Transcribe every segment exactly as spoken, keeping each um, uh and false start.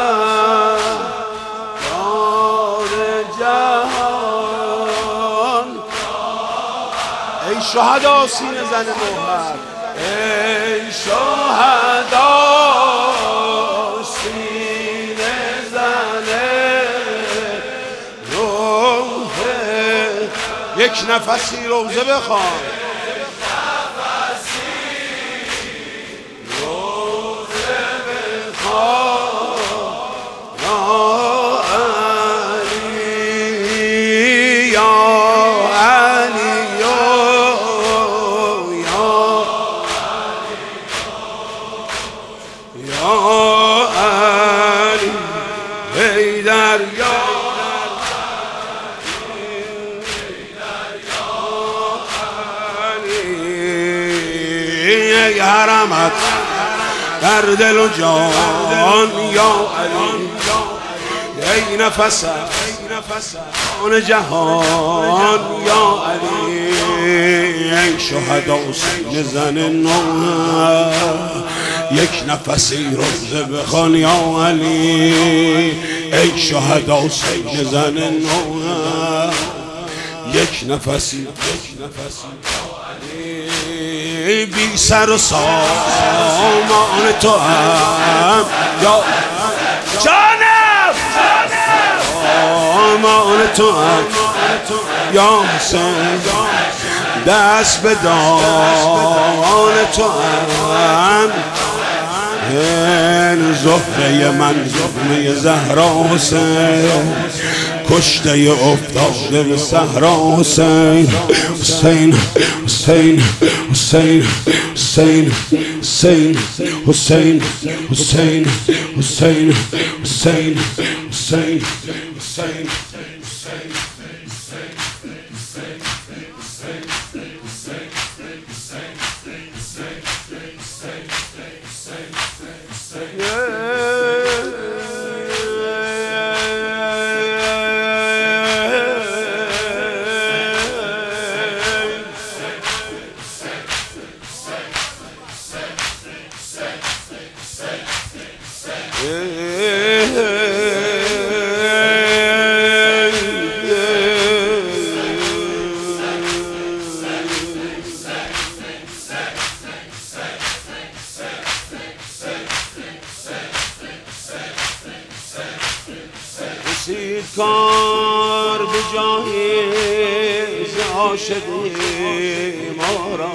جهان ای شهدا سینه زن موهر ای شهدا سینه زن روزه یک نفسی روزه بخوان حرمت در دل و جان یا علی ای نفس آن جهان یا علی ای شهدا سینه زن نوح یک نفسی روزه بخوان یا علی ای شهدا سینه زن نوح یک نفسی یک نفسی بی سر و سامان تو هم یا جانم سامان تو هم یا حسین دست به دان تو هم این زهره من زهره زهرا حسین کشته افتاده به صحرا حسین حسین حسین حسین حسین حسین حسین حسین حسین حسین حسین حسین رسید کار به جایز عاشقی ما را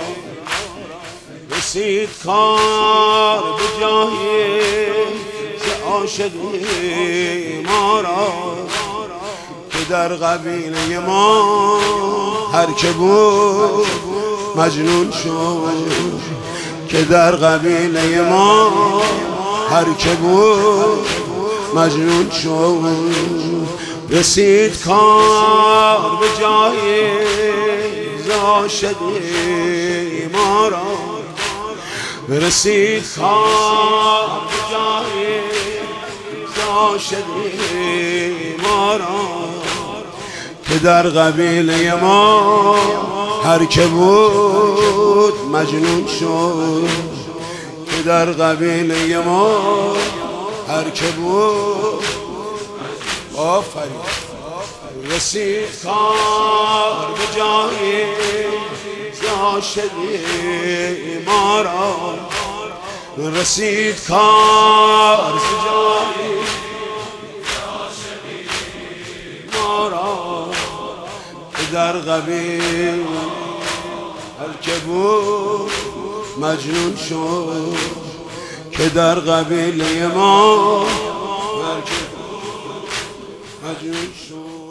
رسید کار به جایز عاشقی ما را که در قبیله ما هر که بود مجنون شد که در قبیله ما هر که بود مجنون شد رسید کار به جایز عاشقی ما را رسید کار به جایز عاشقی ما را که در قبیله ما هر که بود مجنون شد که در قبیله ما هر که بود آفرین رسید کار به جایز عاشقی ما را رسید کار به جایز عاشقی ما را که در قبیل هر که بود مجنون شد که در قبیله ما هر که بود مجنون شد